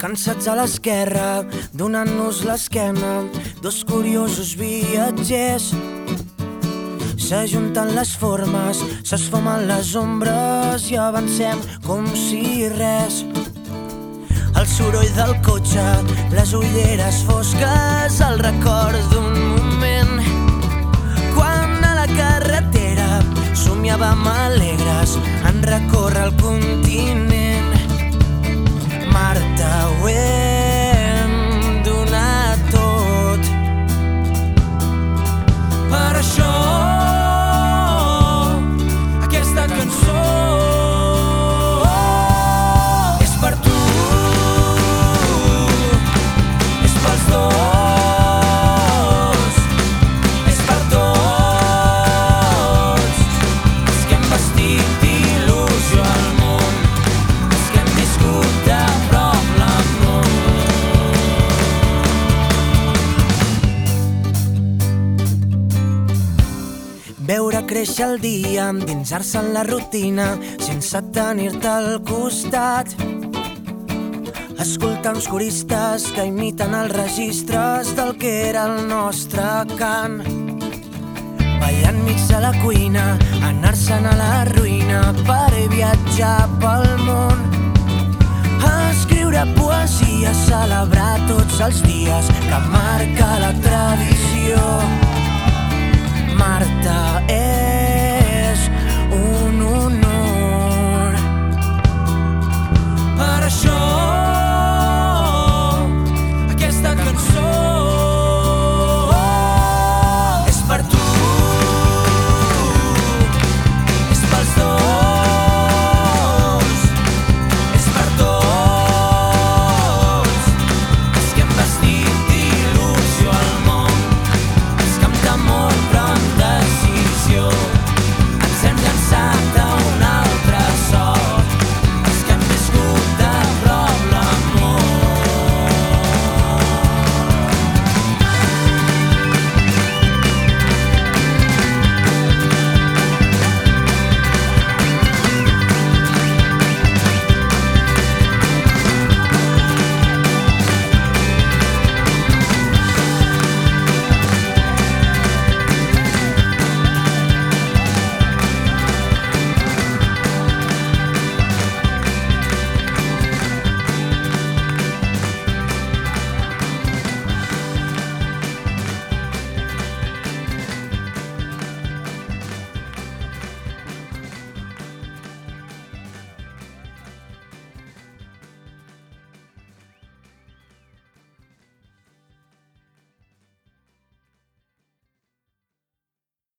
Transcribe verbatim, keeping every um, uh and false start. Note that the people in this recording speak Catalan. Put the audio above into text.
cansats a l'esquerra, donant-nos l'esquena, dos curiosos viatgers. S'ajunten les formes, s'esfumen les ombres i avancem com si res. El soroll del cotxe, les ulleres fosques, el record d'un moment quan a la carretera somiàvem alegres en recórrer el continent. Marta, ho hem donat tot. Per això aquesta cançó és per tu, és pels dos, és per tots els que hem vestit d'il·lusió al món, els que hem viscut de prop l'amor. Veure créixer el dia, endinsar-se en la rutina sense tenir-te al costat. Escoltar uns coristes que imiten els registres del que era el nostre cant. Ballar enmig de la cuina, anar-se'n a la ruïna per viatjar pel món. Escriure poesia, celebrar tots els dies que marca la tradició. Marta,